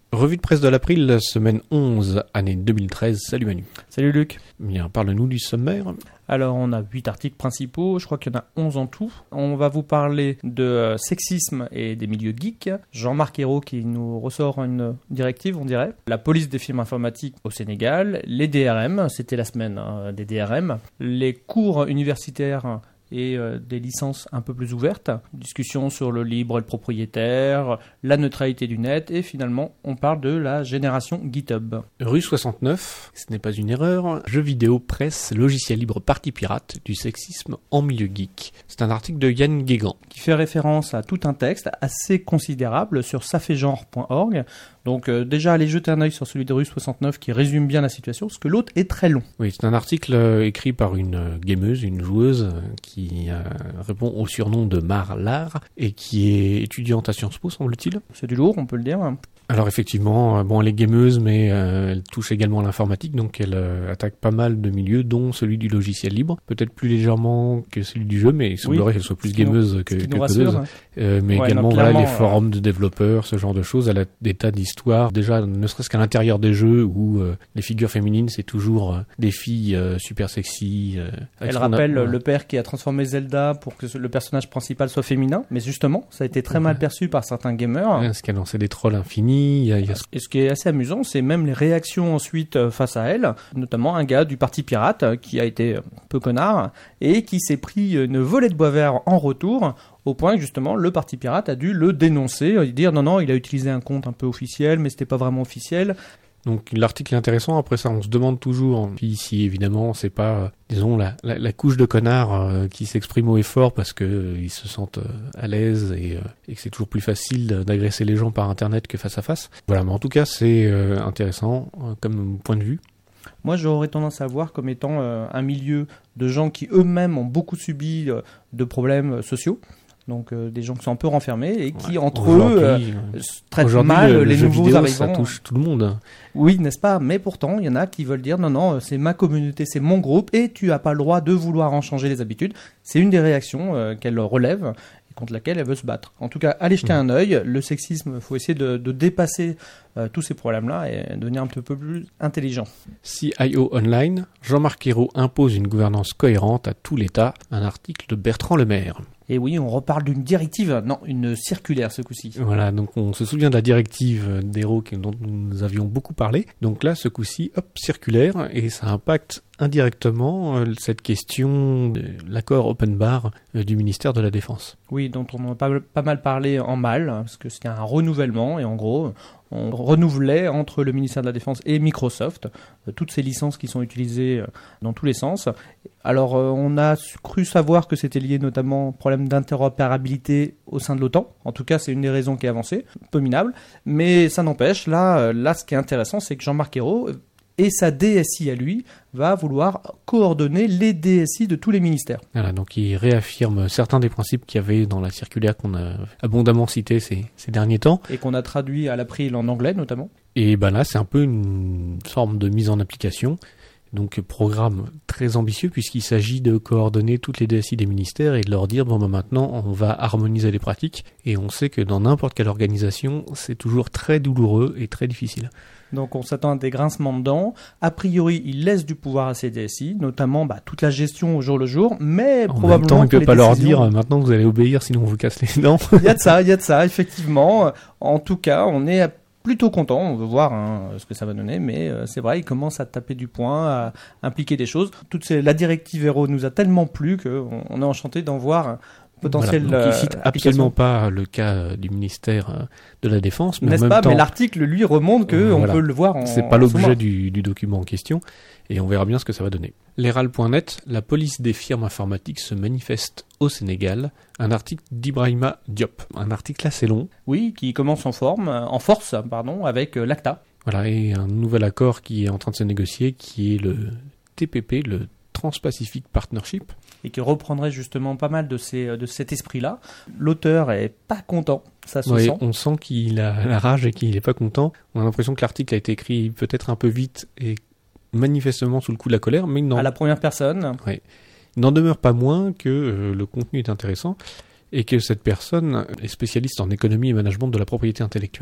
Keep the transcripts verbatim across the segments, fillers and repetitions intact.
Revue de presse de l'April, semaine onze, année deux mille treize. Salut Manu. Salut Luc. Bien, parle-nous du sommaire. Alors on a huit articles principaux, je crois qu'il y en a onze en tout. On va vous parler de sexisme et des milieux geeks. Jean-Marc Ayrault qui nous ressort une directive, on dirait. La police des firmes informatiques au Sénégal. Les D R M, c'était la semaine hein, des D R M. Les cours universitaires et euh, des licences un peu plus ouvertes, discussion sur le libre et le propriétaire, la neutralité du net, et finalement on parle de la génération GitHub. Rue soixante-neuf, ce n'est pas une erreur, jeux vidéo, presse, logiciel libre, partie pirate, du sexisme en milieu geek. C'est un article de Yann Guégan. Qui fait référence à tout un texte assez considérable sur ça fait genre point org. Donc euh, déjà, allez jeter un œil sur celui de Rue soixante-neuf qui résume bien la situation, parce que l'autre est très long. Oui, c'est un article euh, écrit par une euh, gameuse, une joueuse, euh, qui euh, répond au surnom de Marlar, et qui est étudiante à Sciences Po, semble-t-il. C'est du lourd, on peut le dire. Alors effectivement, euh, bon, elle est gameuse, mais euh, elle touche également à l'informatique, donc elle euh, attaque pas mal de milieux, dont celui du logiciel libre. Peut-être plus légèrement que celui du jeu, mais il semblerait oui, qu'elle soit plus gameuse que, que codeuse. Euh, mais ouais, également, voilà, les forums de développeurs, ce genre de choses. Elle a des tas d'histoires, déjà, ne serait-ce qu'à l'intérieur des jeux, où euh, les figures féminines, c'est toujours euh, des filles euh, super sexy. Euh, elle rappelle a... le père qui a transformé Zelda pour que le personnage principal soit féminin, mais justement, ça a été très ouais. mal perçu par certains gamers. Ouais, parce qu'elle lançait des trolls infinis. Il y a, il y a... Et ce qui est assez amusant, c'est même les réactions ensuite face à elle, notamment un gars du parti pirate qui a été un peu connard et qui s'est pris une volée de bois vert en retour, au point que justement le parti pirate a dû le dénoncer et dire non non, il a utilisé un compte un peu officiel mais c'était pas vraiment officiel. Donc l'article est intéressant. Après ça, on se demande toujours puis si évidemment c'est pas euh, disons la, la, la couche de connards euh, qui s'exprime haut et fort parce que euh, ils se sentent euh, à l'aise et, euh, et que c'est toujours plus facile d'agresser les gens par internet que face à face. Voilà, mais en tout cas c'est euh, intéressant euh, comme point de vue. Moi, j'aurais tendance à voir comme étant euh, un milieu de gens qui eux-mêmes ont beaucoup subi euh, de problèmes sociaux. Donc euh, des gens qui sont un peu renfermés et qui, ouais, entre eux, euh, traitent mal le, les le nouveaux vidéo, arrivants. Ça touche tout le monde. Oui, n'est-ce pas ? Mais pourtant, il y en a qui veulent dire non, non, c'est ma communauté, c'est mon groupe et tu n'as pas le droit de vouloir en changer les habitudes. C'est une des réactions euh, qu'elle relève et contre laquelle elle veut se battre. En tout cas, allez jeter mmh. un œil. Le sexisme, il faut essayer de, de dépasser euh, tous ces problèmes-là et devenir un petit peu plus intelligent. C I O Online, Jean-Marc Ayrault impose une gouvernance cohérente à tout l'État. Un article de Bertrand Lemaire. Et oui, on reparle d'une directive, non, une circulaire ce coup-ci. Voilà, donc on se souvient de la directive d'Ayrault dont nous avions beaucoup parlé. Donc là, ce coup-ci, hop, circulaire, et ça impacte indirectement euh, cette question de l'accord open bar euh, du ministère de la Défense. Oui, dont on a pas, pas mal parlé en mal, parce que c'était un renouvellement, et en gros, on renouvelait entre le ministère de la Défense et Microsoft euh, toutes ces licences qui sont utilisées euh, dans tous les sens. Alors, euh, on a cru savoir que c'était lié notamment au problème d'interopérabilité au sein de l'OTAN. En tout cas, c'est une des raisons qui est avancée, peu minable. Mais ça n'empêche, là, euh, là, ce qui est intéressant, c'est que Jean-Marc Ayrault et sa D S I à lui va vouloir coordonner les D S I de tous les ministères. Voilà, donc il réaffirme certains des principes qu'il y avait dans la circulaire qu'on a abondamment cité ces, ces derniers temps. Et qu'on a traduit à l'April en anglais notamment. Et ben là, c'est un peu une forme de mise en application. Donc programme très ambitieux puisqu'il s'agit de coordonner toutes les D S I des ministères et de leur dire bon ben maintenant on va harmoniser les pratiques. Et on sait que dans n'importe quelle organisation, c'est toujours très douloureux et très difficile. Donc on s'attend à des grincements de dents. A priori, il laisse du pouvoir à ces D S I, notamment bah, toute la gestion au jour le jour, mais en probablement même temps, il ne peut pas décisions... leur dire maintenant que vous allez obéir, sinon on vous casse les dents. Il y a de ça, il y a de ça, effectivement. En tout cas, on est plutôt content. On veut voir hein, ce que ça va donner, mais euh, c'est vrai, il commence à taper du poing, à impliquer des choses. Toute ces... La directive Ayrault nous a tellement plu qu'on on est enchanté d'en voir potentiel. Voilà, donc il cite absolument pas le cas du ministère de la Défense, mais n'est-ce en même pas temps, mais l'article lui remonte que on voilà, peut le voir en. C'est pas l'objet du, du document en question, et on verra bien ce que ça va donner. L'Herald point net, la police des firmes informatiques se manifeste au Sénégal. Un article d'Ibrahima Diop, un article assez long. Oui, qui commence en forme, en force, pardon, avec l'A C T A. Voilà, et un nouvel accord qui est en train de se négocier, qui est le T P P, le Trans-Pacific Partnership. Et qui reprendrait justement pas mal de, ces, de cet esprit-là. L'auteur est pas content, ça se oui, sent. On sent qu'il a la rage et qu'il est pas content. On a l'impression que l'article a été écrit peut-être un peu vite et manifestement sous le coup de la colère, mais non. À la première personne. Oui. Il n'en demeure pas moins que euh, le contenu est intéressant et que cette personne est spécialiste en économie et management de la propriété intellectuelle.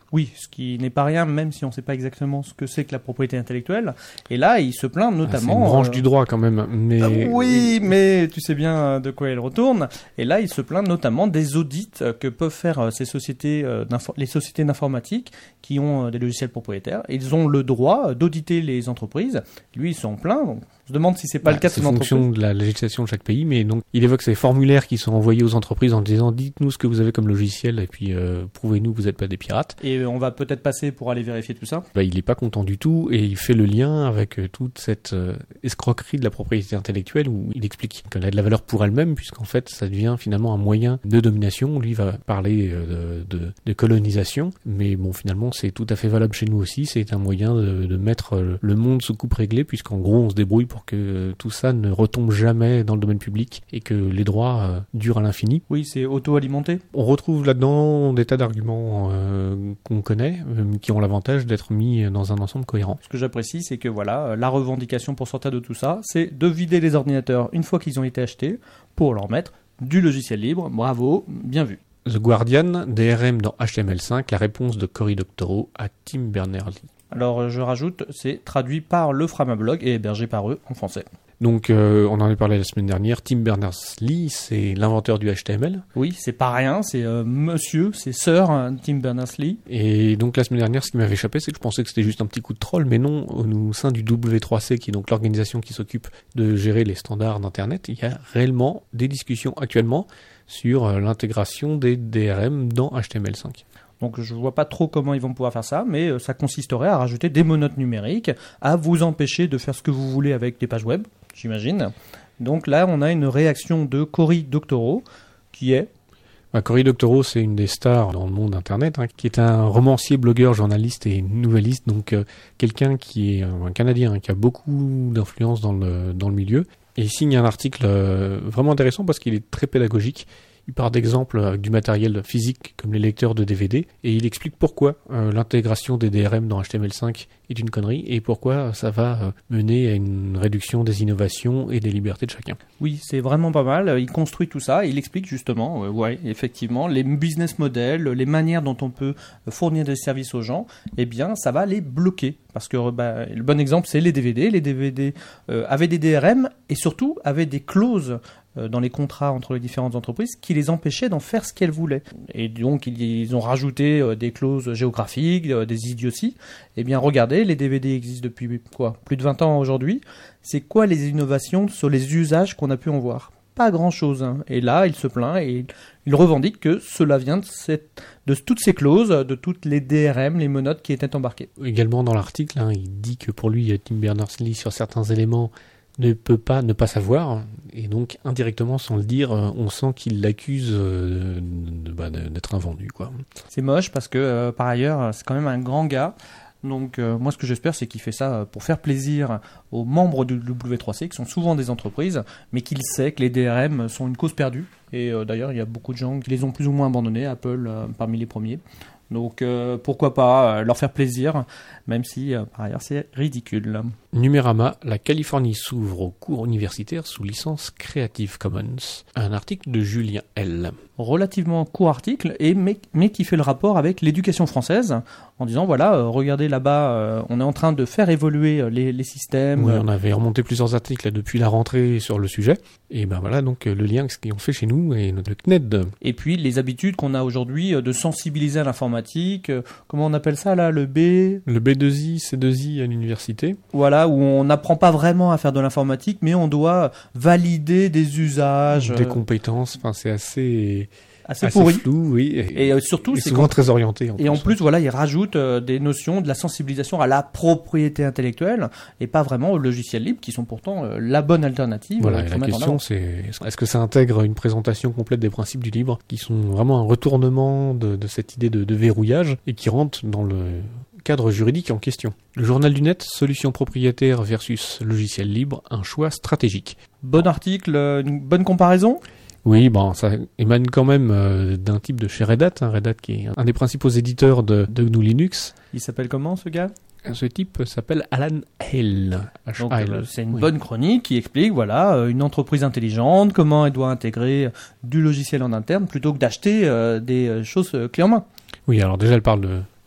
Oui, ce qui n'est pas rien, même si on ne sait pas exactement ce que c'est que la propriété intellectuelle. Et là, il se plaint notamment... Ah, c'est une branche euh... du droit quand même. Mais... Euh, oui, mais tu sais bien de quoi elle retourne. Et là, il se plaint notamment des audits que peuvent faire ces sociétés, euh, les sociétés d'informatique qui ont euh, des logiciels propriétaires. Ils ont le droit d'auditer les entreprises. Lui, il s'en plaint. Donc, je demande si c'est pas bah, le cas de son entreprise. C'est fonction de la législation de chaque pays, mais donc il évoque ces formulaires qui sont envoyés aux entreprises en disant dites-nous ce que vous avez comme logiciel et puis euh, prouvez-nous que vous n'êtes pas des pirates. Et on va peut-être passer pour aller vérifier tout ça. Bah, il n'est pas content du tout et il fait le lien avec euh, toute cette euh, escroquerie de la propriété intellectuelle où il explique qu'elle a de la valeur pour elle-même puisqu'en fait ça devient finalement un moyen de domination. Lui va parler euh, de, de, de colonisation, mais bon finalement c'est tout à fait valable chez nous aussi. C'est un moyen de, de mettre le monde sous coupe réglée puisqu'en gros on se débrouille pour que euh, tout ça ne retombe jamais dans le domaine public et que les droits euh, durent à l'infini. Oui, c'est auto-alimenté. On retrouve là-dedans des tas d'arguments euh, qu'on connaît, euh, qui ont l'avantage d'être mis dans un ensemble cohérent. Ce que j'apprécie, c'est que voilà, la revendication pour sortir de tout ça, c'est de vider les ordinateurs une fois qu'ils ont été achetés pour leur mettre du logiciel libre. Bravo, bien vu. The Guardian, D R M dans H T M L cinq, la réponse de Cory Doctorow à Tim Berners-Lee. Alors je rajoute, c'est traduit par le Framablog et hébergé par eux en français. Donc, euh, on en a parlé la semaine dernière, Tim Berners-Lee, c'est l'inventeur du H T M L. Oui, c'est pas rien, c'est euh, monsieur, c'est sœur, hein, Tim Berners-Lee. Et donc, la semaine dernière, ce qui m'avait échappé, c'est que je pensais que c'était juste un petit coup de troll, mais non, au sein du W trois C, qui est donc l'organisation qui s'occupe de gérer les standards d'Internet, il y a réellement des discussions actuellement sur euh, l'intégration des D R M dans H T M L cinq. Donc je vois pas trop comment ils vont pouvoir faire ça, mais ça consisterait à rajouter des monotes numériques, à vous empêcher de faire ce que vous voulez avec des pages web, j'imagine. Donc là, on a une réaction de Cory Doctorow, qui est... Bah, Cory Doctorow, c'est une des stars dans le monde Internet, hein, qui est un romancier, blogueur, journaliste et nouvelliste, donc euh, quelqu'un qui est un Canadien, hein, qui a beaucoup d'influence dans le, dans le milieu. Et il signe un article euh, vraiment intéressant parce qu'il est très pédagogique. Il part d'exemples avec du matériel physique comme les lecteurs de D V D et il explique pourquoi euh, l'intégration des D R M dans H T M L cinq est une connerie et pourquoi ça va euh, mener à une réduction des innovations et des libertés de chacun. Oui, c'est vraiment pas mal. Il construit tout ça et il explique justement, euh, ouais, effectivement, les business models, les manières dont on peut fournir des services aux gens, eh bien, ça va les bloquer. Parce que bah, le bon exemple, c'est les D V D. Les D V D euh, avaient des D R M et surtout avaient des clauses dans les contrats entre les différentes entreprises qui les empêchaient d'en faire ce qu'elles voulaient. Et donc, ils ont rajouté des clauses géographiques, des idioties. Eh bien, regardez, les D V D existent depuis quoi, plus de vingt ans aujourd'hui. C'est quoi les innovations sur les usages qu'on a pu en voir ? Pas grand-chose. Hein. Et là, il se plaint et il revendique que cela vient de, cette, de toutes ces clauses, de toutes les D R M, les monotes qui étaient embarquées. Également dans l'article, hein, il dit que pour lui, Tim Berners-Lee, sur certains éléments, ne peut pas ne pas savoir, et donc indirectement sans le dire, on sent qu'il l'accuse euh, de, bah, d'être un vendu, quoi. C'est moche parce que euh, par ailleurs c'est quand même un grand gars, donc euh, moi ce que j'espère c'est qu'il fait ça pour faire plaisir aux membres du W trois C qui sont souvent des entreprises, mais qu'il sait que les D R M sont une cause perdue, et euh, d'ailleurs il y a beaucoup de gens qui les ont plus ou moins abandonnés, Apple euh, parmi les premiers. Donc euh, pourquoi pas euh, leur faire plaisir, même si euh, par ailleurs c'est ridicule. Numérama, la Californie s'ouvre aux cours universitaires sous licence Creative Commons. Un article de Julien L. Relativement court article, et, mais, mais qui fait le rapport avec l'éducation française, en disant voilà, euh, regardez là-bas, euh, on est en train de faire évoluer les, les systèmes. Oui, on avait remonté plusieurs articles là, depuis la rentrée sur le sujet, et ben voilà donc le lien ce qu'ils ont fait chez nous et notre C N E D. Et puis les habitudes qu'on a aujourd'hui de sensibiliser à l'informatique, euh, comment on appelle ça là, le B Le B deux I, C deux I à l'université. Voilà, où on n'apprend pas vraiment à faire de l'informatique, mais on doit valider des usages. Des compétences, enfin c'est assez... assez, assez pourri. Flou, oui. Et, et euh, surtout, et c'est souvent très orienté. En et plus. en plus, voilà, il rajoute euh, des notions de la sensibilisation à la propriété intellectuelle et pas vraiment au logiciel libre, qui sont pourtant euh, la bonne alternative. Voilà, euh, et la question c'est est-ce que ça intègre une présentation complète des principes du libre, qui sont vraiment un retournement de, de cette idée de, de verrouillage et qui rentrent dans le cadre juridique en question. Le journal du net, solution propriétaire versus logiciel libre, un choix stratégique. Bon article, euh, une bonne comparaison. Oui, bon, ça émane quand même euh, d'un type de chez Red Hat, hein, Red Hat qui est un des principaux éditeurs de, de G N U Linux. Il s'appelle comment ce gars ? Ce type s'appelle Alan Hale. Donc, euh, c'est une oui. bonne chronique qui explique voilà euh, une entreprise intelligente, comment elle doit intégrer du logiciel en interne plutôt que d'acheter euh, des choses euh, clés en main. Oui, alors déjà elle parle de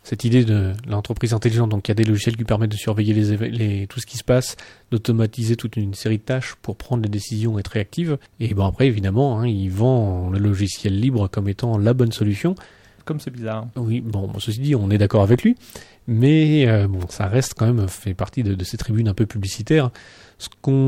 cette idée de l'entreprise intelligente, donc il y a des logiciels qui permettent de surveiller les, les, tout ce qui se passe, d'automatiser toute une série de tâches pour prendre des décisions et être réactives. Et bon après évidemment, hein, il vend le logiciel libre comme étant la bonne solution. Comme c'est bizarre. Oui, bon, ceci dit, on est d'accord avec lui, mais euh, bon, ça reste quand même, fait partie de, de ces tribunes un peu publicitaires. Ce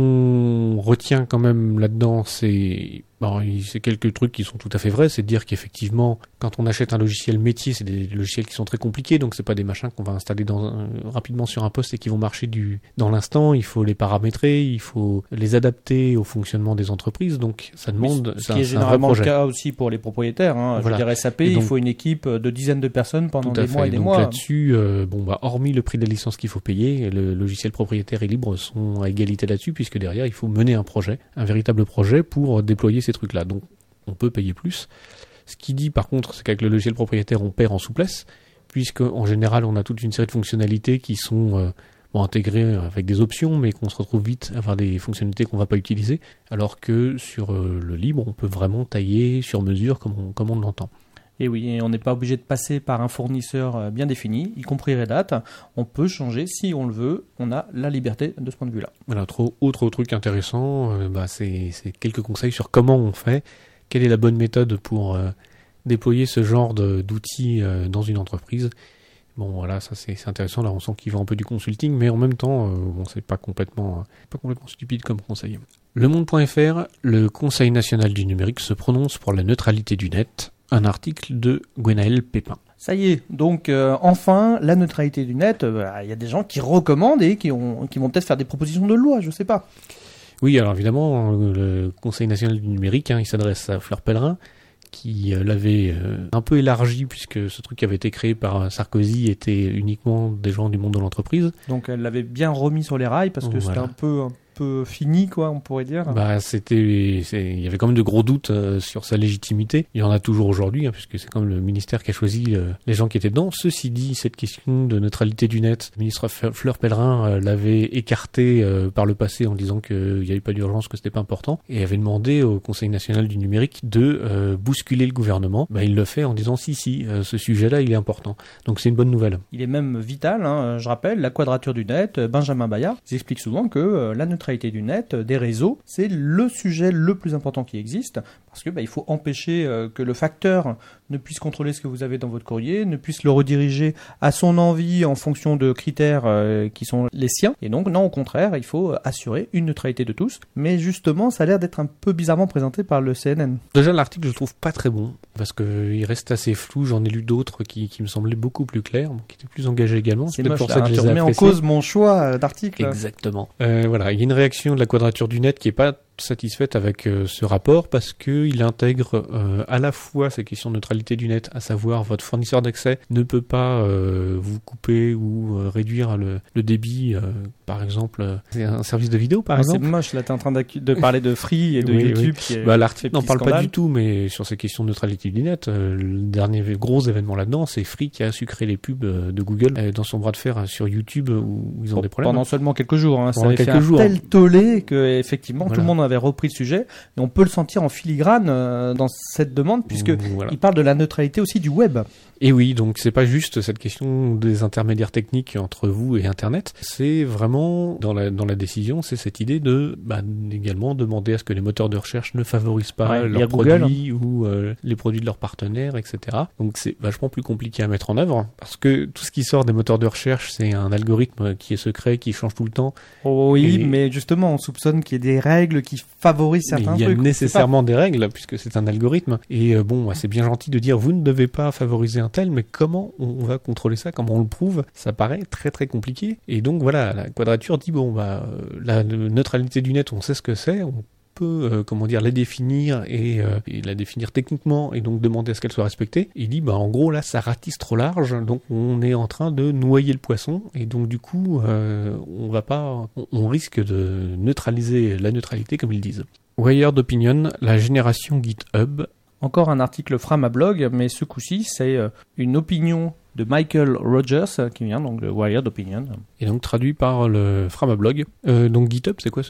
qu'on retient quand même là-dedans, c'est, bon, c'est quelques trucs qui sont tout à fait vrais, c'est de dire qu'effectivement, quand on achète un logiciel métier, c'est des logiciels qui sont très compliqués, donc c'est pas des machins qu'on va installer dans un, rapidement sur un poste et qui vont marcher du, dans l'instant. Il faut les paramétrer, il faut les adapter au fonctionnement des entreprises, donc ça demande, oui, ce c'est qui un, est généralement le cas aussi pour les propriétaires. Hein. Voilà. Je veux dire, S A P, donc, il faut une équipe de dizaines de personnes pendant des mois et des donc mois. Là-dessus, euh, bon bah hormis le prix de la licence qu'il faut payer, le logiciel propriétaire et libre sont à égalité là-dessus, puisque derrière il faut mener un projet, un véritable projet pour déployer ces trucs-là. Donc on peut payer plus. Ce qui dit par contre, c'est qu'avec le logiciel propriétaire, on perd en souplesse, puisque en général on a toute une série de fonctionnalités qui sont euh, bon, intégrées avec des options, mais qu'on se retrouve vite à avoir des fonctionnalités qu'on va pas utiliser, alors que sur euh, le libre, on peut vraiment tailler sur mesure comme on, comme on l'entend. Et oui, et on n'est pas obligé de passer par un fournisseur bien défini, y compris Red Hat. On peut changer si on le veut. On a la liberté de ce point de vue-là. Voilà, trop, autre truc intéressant, euh, bah, c'est, c'est quelques conseils sur comment on fait, quelle est la bonne méthode pour euh, déployer ce genre de, d'outils euh, dans une entreprise. Bon, voilà, ça c'est, c'est intéressant. Là, on sent qu'il vend un peu du consulting, mais en même temps, euh, bon, c'est pas complètement, euh, pas complètement stupide comme conseil. Le Monde point F R, le Conseil national du numérique se prononce pour la neutralité du net. Un article de Gwenaël Pépin. Ça y est, donc euh, enfin, la neutralité du net, il euh, y a des gens qui recommandent et qui, ont, qui vont peut-être faire des propositions de loi, je sais pas. Oui, alors évidemment, le Conseil national du numérique, hein, il s'adresse à Fleur Pellerin, qui euh, l'avait euh, un peu élargi, puisque ce truc qui avait été créé par Sarkozy était uniquement des gens du monde de l'entreprise. Donc elle l'avait bien remis sur les rails, parce que voilà. C'était un peu... Un... peu fini, quoi, on pourrait dire. Bah, c'était, c'est, il y avait quand même de gros doutes euh, sur sa légitimité. Il y en a toujours aujourd'hui, hein, puisque c'est comme le ministère qui a choisi euh, les gens qui étaient dedans. Ceci dit, cette question de neutralité du net, le ministre Fleur Pellerin euh, l'avait écarté euh, par le passé en disant qu'il n'y avait pas d'urgence, que c'était pas important, et avait demandé au Conseil national du numérique de euh, bousculer le gouvernement. Bah, il le fait en disant si, si, euh, ce sujet-là, il est important. Donc c'est une bonne nouvelle. Il est même vital, hein, je rappelle, la quadrature du net, Benjamin Bayard, il explique souvent que euh, la neutralité du net, des réseaux, c'est le sujet le plus important qui existe, parce que bah, il faut empêcher euh, que le facteur ne puisse contrôler ce que vous avez dans votre courrier, ne puisse le rediriger à son envie en fonction de critères euh, qui sont les siens. Et donc, non, au contraire, il faut assurer une neutralité de tous. Mais justement, ça a l'air d'être un peu bizarrement présenté par le C N N. Déjà, l'article, je le trouve pas très bon, parce qu'il reste assez flou. J'en ai lu d'autres qui, qui me semblaient beaucoup plus clairs, qui étaient plus engagés également. C'est, c'est moche, pour ça que je les ai appréciés. Tu remets en cause mon choix d'article. Exactement. Euh, voilà, il y a une réaction de la Quadrature du Net qui est pas satisfaite avec euh, ce rapport, parce que il intègre euh, à la fois ces questions de neutralité du net, à savoir votre fournisseur d'accès ne peut pas euh, vous couper ou euh, réduire le, le débit, euh, par exemple, euh, c'est un service de vidéo par ah, exemple. C'est moche, là t'es en train de parler de Free et de oui, YouTube. Oui. Qui est bah, l'article n'en parle scandale. Pas du tout, mais sur ces questions de neutralité du net, euh, le dernier gros événement là-dedans, c'est Free qui a sucré les pubs euh, de Google euh, dans son bras de fer euh, sur YouTube euh, où ils ont bon, des problèmes. Pendant seulement quelques jours, hein, ça avait quelques fait un jours. tel tollé que effectivement voilà. Tout le monde avait repris le sujet. Et on peut le sentir en filigrane euh, dans cette demande, puisque voilà. Il parle de la neutralité aussi du web. Et oui, donc c'est pas juste cette question des intermédiaires techniques entre vous et Internet, c'est vraiment dans la dans la décision, c'est cette idée de bah, également demander à ce que les moteurs de recherche ne favorisent pas ouais, leurs produits Google. ou euh, les produits de leurs partenaires, et cetera. Donc c'est vachement plus compliqué à mettre en œuvre, parce que tout ce qui sort des moteurs de recherche, c'est un algorithme qui est secret, qui change tout le temps. Oh oui, et... mais justement, on soupçonne qu'il y ait des règles qui favorisent certains trucs. Il y a trucs, nécessairement des règles, puisque c'est un algorithme. Et euh, bon, c'est bien gentil de dire vous ne devez pas favoriser un tel, mais comment on va contrôler ça, comment on le prouve, ça paraît très très compliqué. Et donc voilà, la Quadrature dit bon bah euh, la, la neutralité du net, on sait ce que c'est, on peut euh, comment dire la définir et, euh, et la définir techniquement et donc demander à ce qu'elle soit respectée. Il dit bah en gros là ça ratisse trop large, donc on est en train de noyer le poisson et donc du coup euh, on va pas, on, on risque de neutraliser la neutralité comme ils disent. Wired Opinion, la génération GitHub. Encore un article Framablog, mais ce coup-ci, c'est une opinion de Michael Rogers, qui vient donc de Wired Opinion. Et donc traduit par le Framablog. Euh, donc GitHub, c'est quoi ce truc ?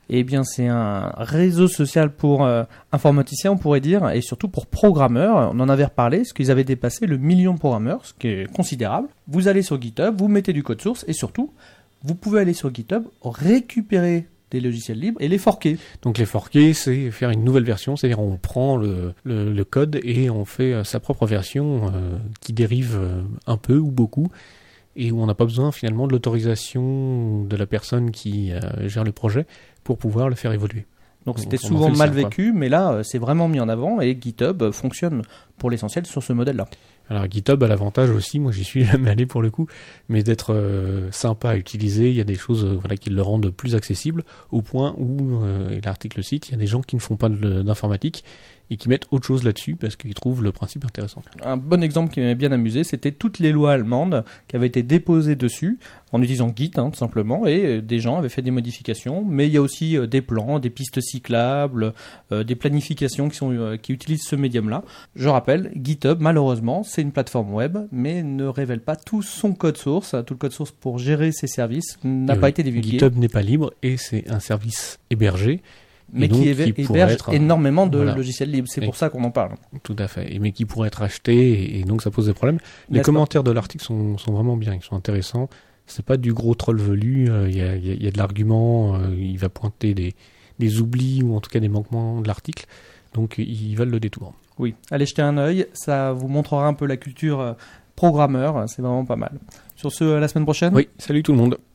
Eh bien, c'est un réseau social pour euh, informaticiens, on pourrait dire, et surtout pour programmeurs. On en avait reparlé, parce qu'ils avaient dépassé le million de programmeurs, ce qui est considérable. Vous allez sur GitHub, vous mettez du code source, et surtout, vous pouvez aller sur GitHub, récupérer des logiciels libres et les forquer. Donc les forquer, c'est faire une nouvelle version, c'est-à-dire on prend le, le, le code et on fait euh, sa propre version euh, qui dérive euh, un peu ou beaucoup, et où on n'a pas besoin finalement de l'autorisation de la personne qui euh, gère le projet pour pouvoir le faire évoluer. Donc c'était souvent mal vécu, mais là c'est vraiment mis en avant et GitHub fonctionne pour l'essentiel sur ce modèle-là. Alors GitHub a l'avantage aussi, moi j'y suis jamais allé pour le coup, mais d'être euh, sympa à utiliser. Il y a des choses euh, voilà, qui le rendent plus accessible, au point où, euh, et l'article le cite, il y a des gens qui ne font pas de, d'informatique et qui mettent autre chose là-dessus parce qu'ils trouvent le principe intéressant. Un bon exemple qui m'avait bien amusé, c'était toutes les lois allemandes qui avaient été déposées dessus en utilisant Git, hein, tout simplement, et euh, des gens avaient fait des modifications, mais il y a aussi euh, des plans, des pistes cyclables, euh, des planifications qui, sont, euh, qui utilisent ce médium-là. Je rappelle, GitHub, malheureusement, c'est une plateforme web, mais ne révèle pas tout son code source. Tout le code source pour gérer ses services n'a et pas oui, été divulgué. GitHub n'est pas libre et c'est un service hébergé. Mais qui, éve- qui héberge être, énormément de voilà. logiciels libres. C'est et, pour ça qu'on en parle. Tout à fait. Et mais qui pourrait être acheté et, et donc ça pose des problèmes. Les N'est-ce commentaires pas de l'article sont, sont vraiment bien. Ils sont intéressants. C'est pas du gros troll velu. Il euh, y, a, y, a, y a de l'argument. Euh, il va pointer des, des oublis ou en tout cas des manquements de l'article. Donc ils valent le détour. Oui. Allez jeter un œil. Ça vous montrera un peu la culture programmeur. C'est vraiment pas mal. Sur ce, à la semaine prochaine. Oui. Salut tout le monde.